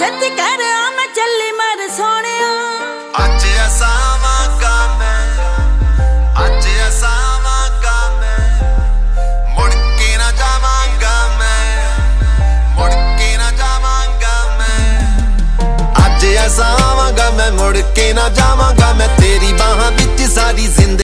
ਛੇਤੀ ਕਰ ਆ ਮੈਂ ਚੱਲੀ ਮਰ ਸੋਹਣਿਆ। ਅੱਜ ਅਸਾਵਾਂਗਾ ਮੈਂ, ਅੱਜ ਅਸਾਵਾਂਗਾ ਮੈਂ, ਮੁੜ ਕੇ ਨਾ ਜਾਵਾਂਗਾ ਮੈਂ, ਮੁੜ ਕੇ ਨਾ ਜਾਵਾਂਗਾ ਮੈਂ। ਅੱਜ ਅਸਾਵਾਂਗਾ ਮੈਂ, ਮੁੜ ਕੇ ਨਾ ਜਾਵਾਂਗਾ ਮੈਂ, ਤੇਰੀ ਬਾਹਾਂ ਵਿੱਚ ਸਾਰੀ ਜ਼ਿੰਦਗੀ